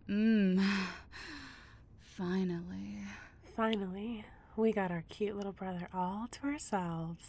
Finally. Finally, we got our cute little brother all to ourselves.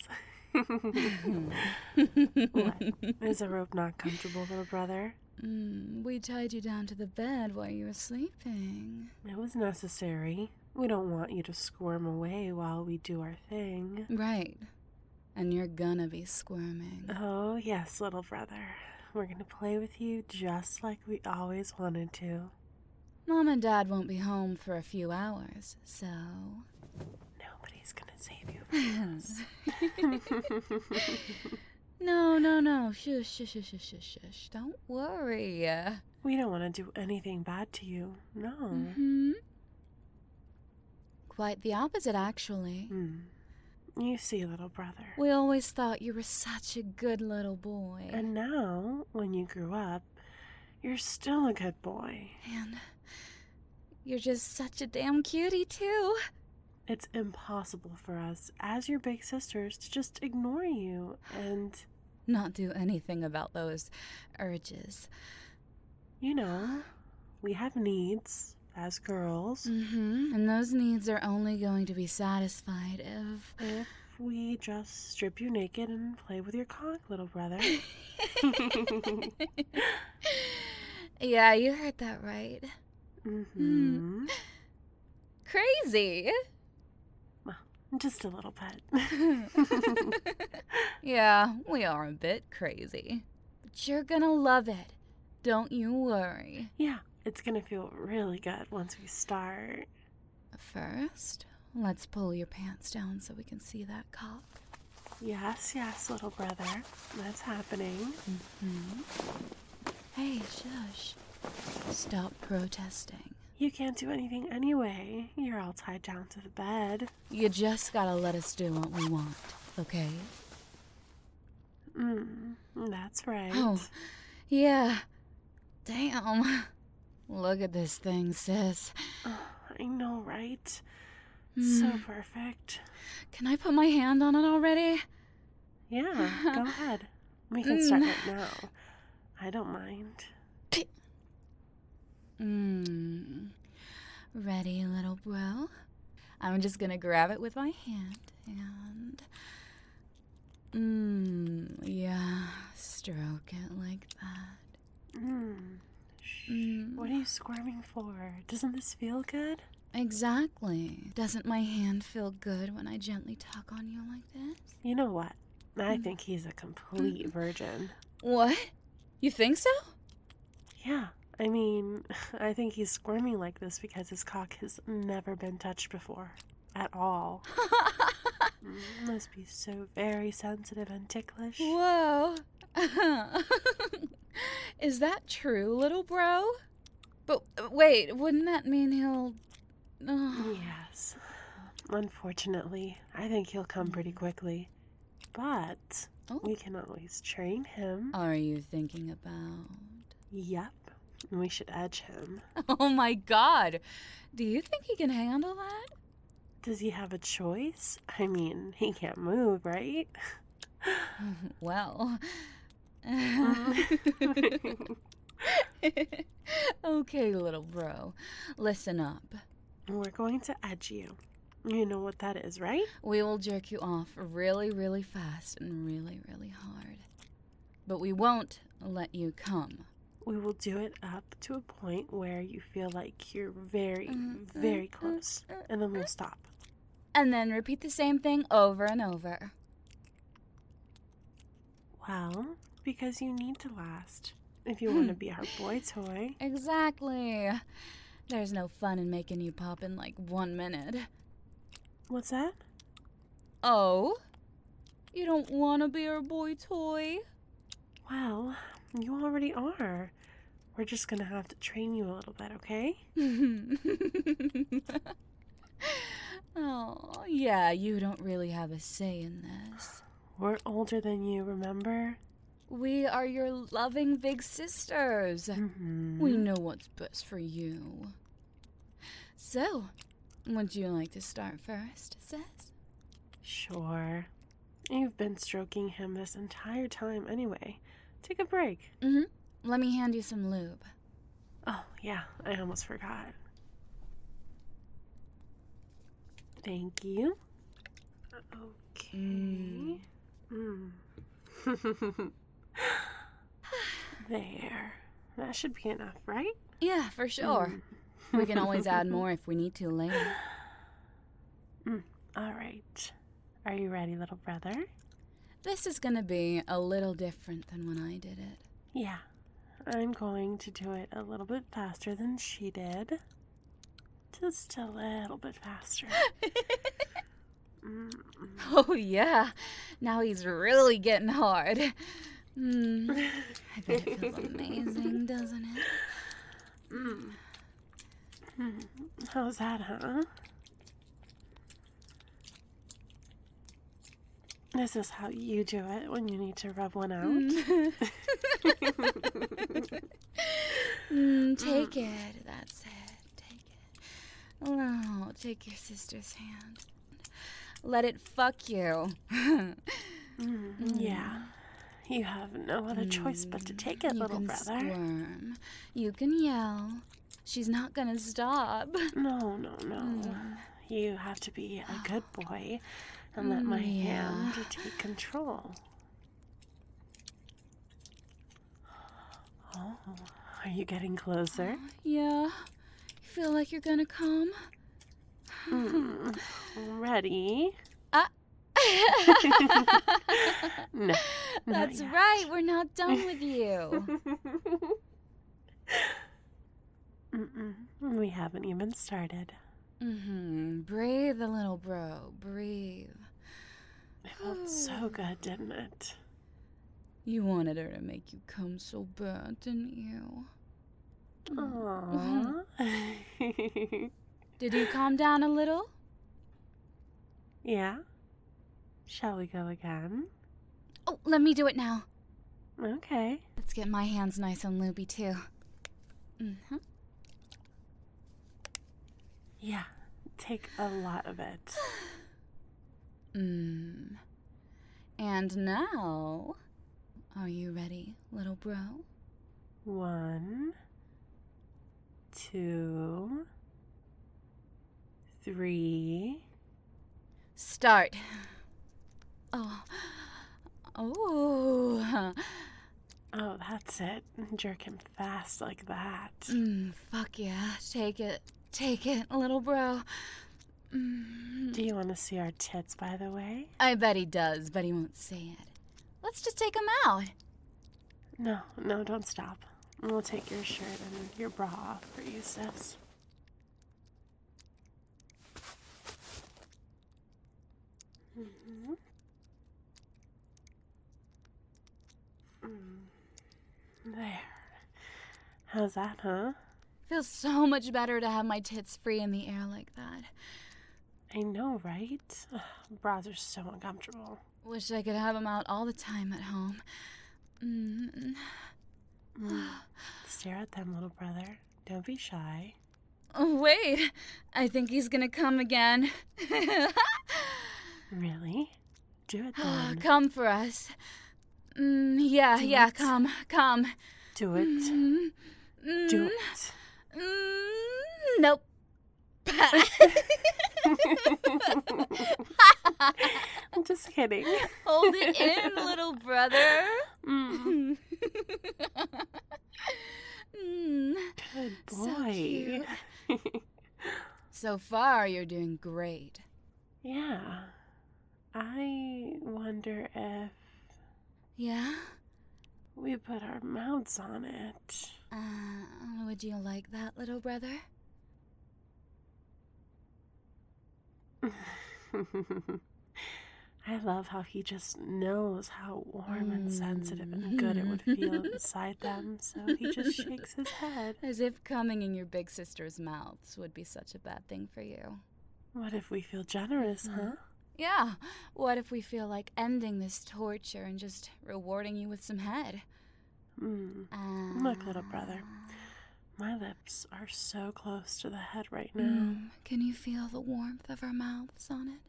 What? Is a rope not comfortable, little brother? We tied you down to the bed while you were sleeping. It was necessary. We don't want you to squirm away while we do our thing. Right. And you're gonna be squirming. Oh, yes, little brother. We're gonna play with you just like we always wanted to. Mom and Dad won't be home for a few hours, so... Nobody's gonna save you from us. No. Shush. Don't worry. We don't want to do anything bad to you. No. Quite the opposite, actually. You see, little brother. We always thought you were such a good little boy. And now, when you grew up, you're still a good boy. And you're just such a damn cutie, too. It's impossible for us, as your big sisters, to just ignore you and... not do anything about those urges. You know, we have needs as girls. And those needs are only going to be satisfied if we just strip you naked and play with your cock, little brother. Yeah, you heard that right. Crazy. Well, just a little bit. Yeah, we are a bit crazy. But you're gonna love it. Don't you worry. Yeah, it's gonna feel really good once we start. First, let's pull your pants down so we can see that cock. Yes, little brother. That's happening. Hey, shush. Stop protesting. You can't do anything anyway. You're all tied down to the bed. You just gotta let us do what we want, okay? That's right. Oh, yeah. Damn. Look at this thing, sis. I know, right? So perfect. Can I put my hand on it already? Yeah, go ahead. We can start right now. I don't mind. Ready, little bro? I'm just gonna grab it with my hand and... yeah, stroke it like that. What are you squirming for? Doesn't this feel good? Exactly. Doesn't my hand feel good when I gently tug on you like this? You know what? I think he's a complete virgin. What? You think so? Yeah. I mean, I think he's squirming like this because his cock has never been touched before. At all. Must be so very sensitive and ticklish. Whoa. Is that true, little bro? But wait, wouldn't that mean he'll... Yes. Unfortunately, I think he'll come pretty quickly. But we can always train him. Are you thinking about... Yep. We should edge him. Oh my god. Do you think he can handle that? Does he have a choice? I mean, he can't move, right? Well... Okay, little bro. Listen up. We're going to edge you. You know what that is, right? We will jerk you off really, really fast and really, really hard. But we won't let you come. We will do it up to a point where you feel like you're very, very close. And then we'll stop. And then repeat the same thing over and over. Well, because you need to last. If you want to be our boy toy. Exactly. There's no fun in making you pop in like 1 minute. What's that? Oh? You don't want to be our boy toy? Well, you already are. We're just gonna have to train you a little bit, okay? Oh, yeah, you don't really have a say in this. We're older than you, remember? We are your loving big sisters. We know what's best for you. So, would you like to start first, sis? Sure. You've been stroking him this entire time anyway. Take a break. Let me hand you some lube. Oh, yeah, I almost forgot. Thank you. Okay. There. That should be enough, right? Yeah, for sure. We can always add more if we need to later. All right. Are you ready, little brother? This is gonna be a little different than when I did it. Yeah. I'm going to do it a little bit faster than she did. Just a little bit faster. Oh, yeah. Now he's really getting hard. I bet it feels amazing, doesn't it? How's that, huh? This is how you do it when you need to rub one out. Take it. That's it. Take it. Oh, take your sister's hand. Let it fuck you. Yeah. You have no other choice but to take it, little brother. You can squirm. You can yell. She's not gonna stop. No. You have to be a good boy and let my hand take control. Oh, are you getting closer? Yeah. You feel like you're gonna come? Ready? No. That's right. We're not done with you. We haven't even started. Breathe, a little bro. Breathe. It felt so good, didn't it? You wanted her to make you come so bad, didn't you? Aww. Did you calm down a little? Yeah? Shall we go again? Oh, let me do it now. Okay. Let's get my hands nice and loopy, too. Yeah, take a lot of it. And now, are you ready, little bro? 1, 2, 3. Start. Oh, that's it. Jerk him fast like that. Fuck yeah. Take it, little bro. Do you want to see our tits, by the way? I bet he does, but he won't say it. Let's just take him out. No, don't stop. We'll take your shirt and your bra off for you, sis. There. How's that, huh? Feels so much better to have my tits free in the air like that. I know, right? Bras are so uncomfortable. Wish I could have them out all the time at home. Stare at them, little brother. Don't be shy. Oh, wait. I think he's gonna come again. Really? Do it then. Come for us. Yeah, come. Do it. Do it. Nope. I'm just kidding. Hold it in, little brother. Good boy. So far, you're doing great. Yeah. I wonder if Yeah? we put our mouths on it. Would you like that, little brother? I love how he just knows how warm and sensitive and good it would feel inside them, so he just shakes his head. As if coming in your big sister's mouths would be such a bad thing for you. What if we feel generous, huh? Yeah, what if we feel like ending this torture and just rewarding you with some head? Look, little brother, my lips are so close to the head right now. Can you feel the warmth of our mouths on it?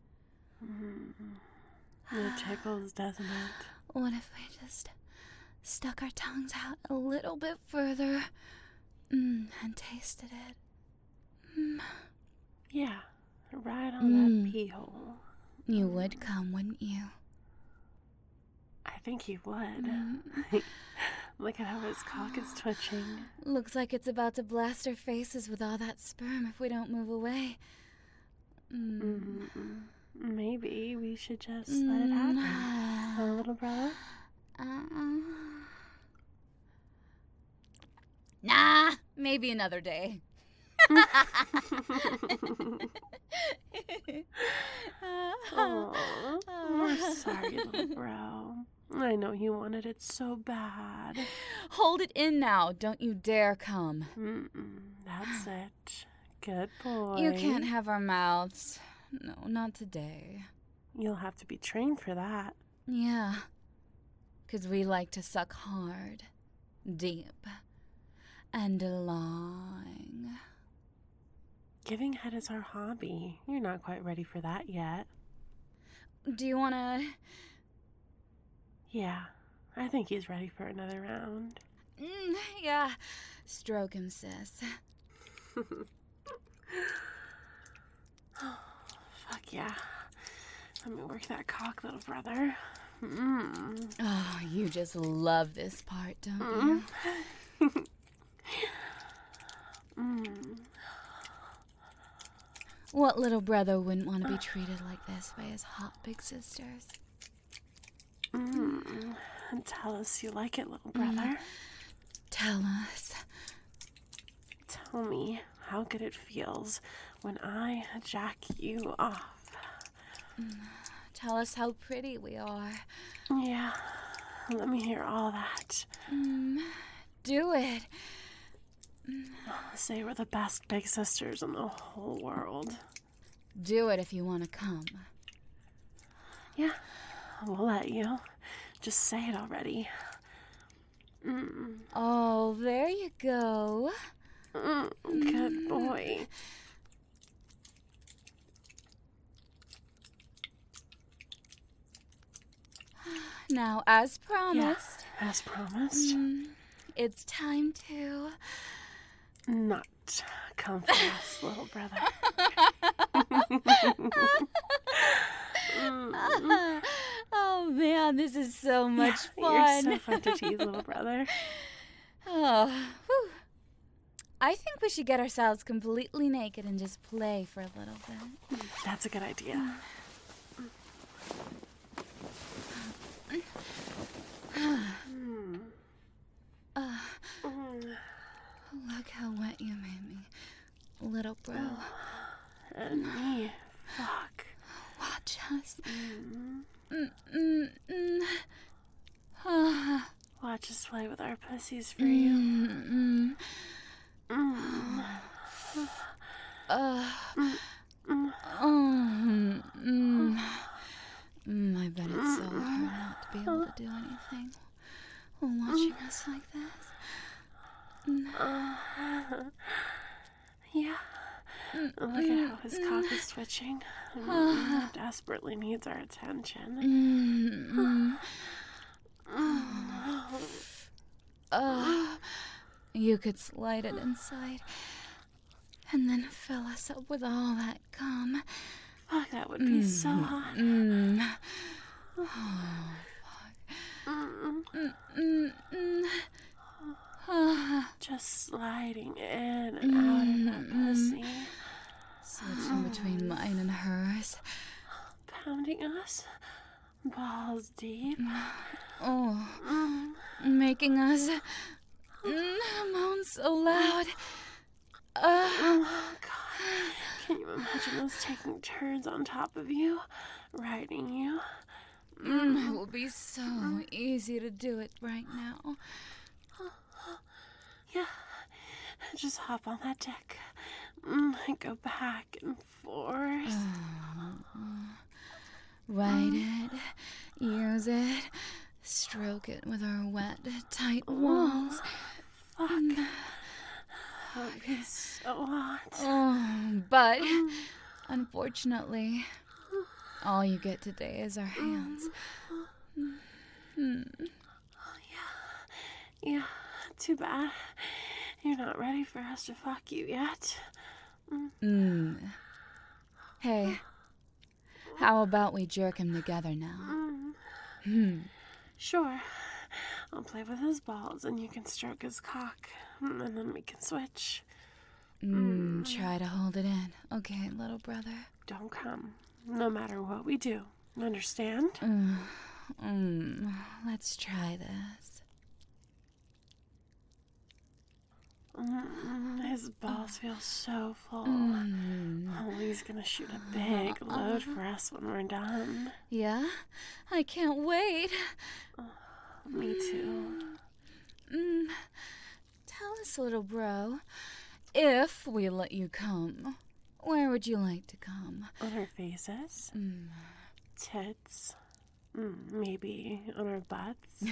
It tickles, doesn't it? What if we just stuck our tongues out a little bit further? and tasted it. Yeah, right on that pee hole. You would come, wouldn't you? I think he would. Look at how his cock is twitching. Looks like it's about to blast our faces with all that sperm if we don't move away. Maybe we should just let it happen. Huh, little brother? Nah, maybe another day. Aw, we're sorry, little bro. I know you wanted it so bad. Hold it in now. Don't you dare come. That's it. Good boy. You can't have our mouths. No, not today. You'll have to be trained for that. Yeah. 'Cause we like to suck hard, deep, and long. Giving head is our hobby. You're not quite ready for that yet. Do you wanna... Yeah, I think he's ready for another round. Yeah. Stroke him, sis. Fuck yeah. Let me work that cock, little brother. Oh, you just love this part, don't you? What little brother wouldn't want to be treated like this by his hot big sisters? And tell us you like it, little brother. Tell us. Tell me how good it feels when I jack you off. Tell us how pretty we are. Yeah, let me hear all that. Do it. Say we're the best big sisters in the whole world. Do it if you want to come. Yeah, we'll let you. Just say it already. Oh, there you go. Good boy. Now, as promised. Yeah, as promised. It's time to... Not come for us, little brother. Oh, man, this is so much fun. You're so fun to tease, little brother. Oh, whew. I think we should get ourselves completely naked and just play for a little bit. That's a good idea. Look how wet you made me, little bro. And me. Fuck. Watch us. Watch us play with our pussies for you. I bet it's so hard not to be able to do anything while watching us like this. Yeah. Look at how his cock is twitching. Desperately needs our attention. You could slide it inside and then fill us up with all that cum. Fuck, that would be so hot. Just sliding in and out of that pussy. Switching between mine and hers. Pounding us. Balls deep. Making us moan so loud. Oh, God. Can you imagine us taking turns on top of you? Riding you? It will be so easy to do it right now. Yeah. Just hop on that dick. And go back and forth. Ride it, use it, stroke it with our wet, tight walls. Fuck. That would be so hot. But unfortunately, all you get today is our hands. Yeah, too bad. You're not ready for us to fuck you yet. Hey, how about we jerk him together now? Sure. I'll play with his balls and you can stroke his cock. And then we can switch. Try to hold it in. Okay, little brother. Don't come. No matter what we do. Understand? Let's try this. His balls feel so full. Oh, he's gonna shoot a big load for us when we're done. Yeah? I can't wait. Me too. Tell us, little bro, if we let you come, where would you like to come? On our faces? Tits? Maybe on our butts?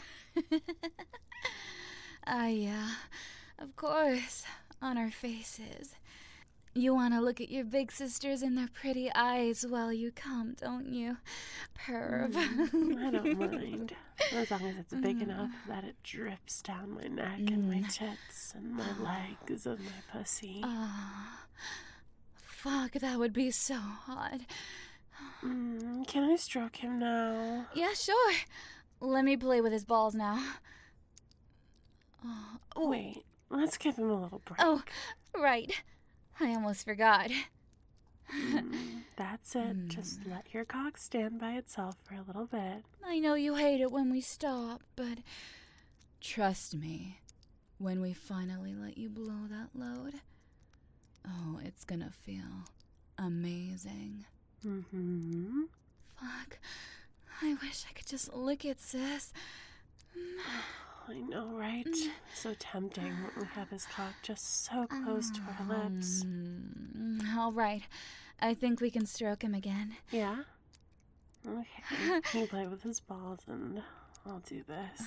Yeah, of course, on our faces. You want to look at your big sisters in their pretty eyes while you come, don't you? Perv. I don't mind. As long as it's big enough that it drips down my neck and my tits and my legs and my pussy. Fuck, that would be so hot. Can I stroke him now? Yeah, sure. Let me play with his balls now. Wait, let's give him a little break. Oh, right. I almost forgot. That's it. Just let your cock stand by itself for a little bit. I know you hate it when we stop, but trust me, when we finally let you blow that load, oh, it's gonna feel amazing. Fuck. I wish I could just lick it, sis. I know, right? So tempting when we have his cock just so close to our lips. All right. I think we can stroke him again. Yeah? Okay. You play with his balls and I'll do this.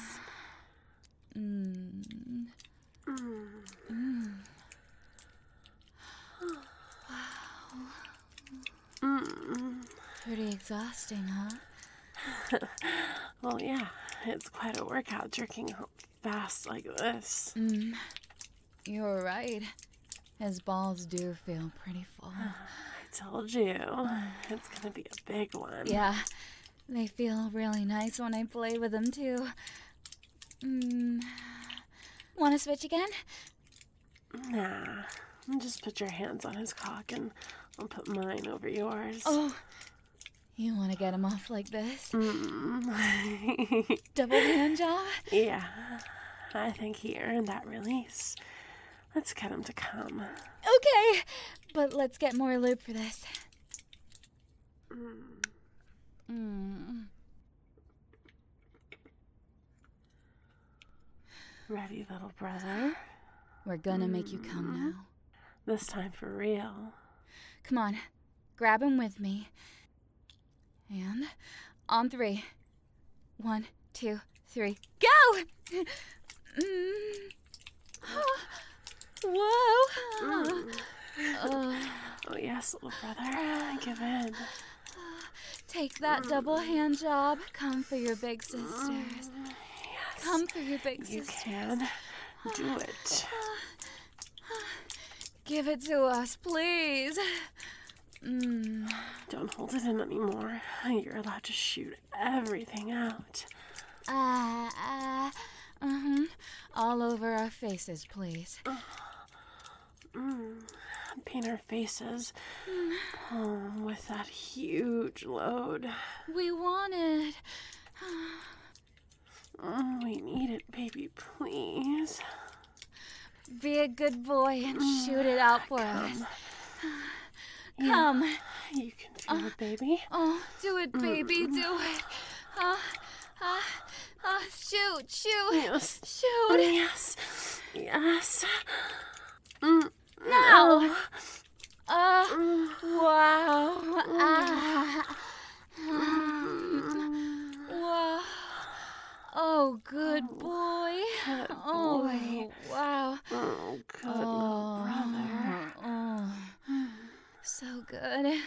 Pretty exhausting, huh? Well, yeah. It's quite a workout jerking out fast like this. You're right. His balls do feel pretty full. I told you. It's gonna be a big one. Yeah, they feel really nice when I play with them, too. Want to switch again? Nah. Just put your hands on his cock and I'll put mine over yours. Oh, you want to get him off like this? Double hand job? Yeah. I think he earned that release. Let's get him to come. Okay, but let's get more lube for this. Ready, little brother? We're gonna make you come now. This time for real. Come on, grab him with me. And on 3. 1, 2, 3, go! Whoa! Oh yes, little brother. Give in. Take that double hand job. Come for your big sisters. Yes. Come for your big You sisters. can. Do it. Give it to us, please. Don't hold it in anymore. You're allowed to shoot everything out. All over our faces, please. Paint our faces. With that huge load. We want it. We need it, baby, please. Be a good boy and shoot it out for us. Come. You can feel it, baby. Oh, do it, baby, do it. Shoot. Yes. Shoot. Yes. Yes. Now. Wow. Wow. Oh, good boy. Good Oh, boy. wow. Oh, good little brother. Oh, so good.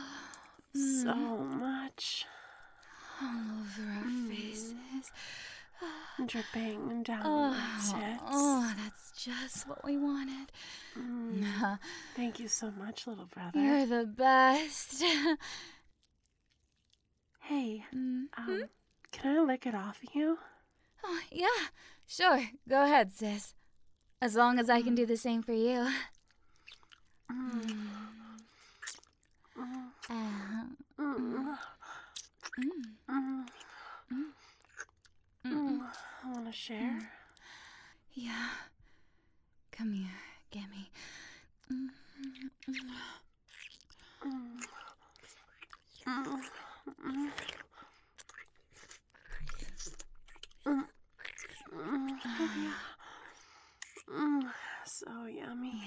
So much. All over our faces. dripping down my tits. Oh, that's just what we wanted. Thank you so much, little brother. You're the best. Hey, can I lick it off you? Oh, yeah, sure. Go ahead, sis. As long as I can do the same for you. Want to share? Yeah. Come here, gimme. So yummy.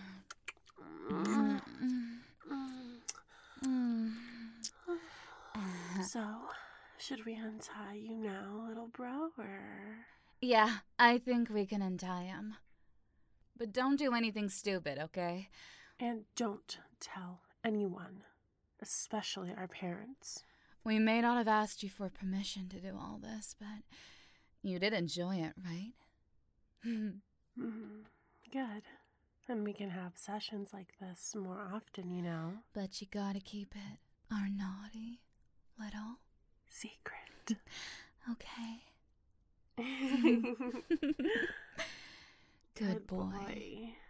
So, should we untie you now, little bro, or? Yeah, I think we can untie him. But don't do anything stupid, okay? And don't tell anyone, especially our parents. We may not have asked you for permission to do all this, but you did enjoy it, right? Good. And we can have sessions like this more often, you know. But you gotta keep it our naughty little secret. Okay. Good boy.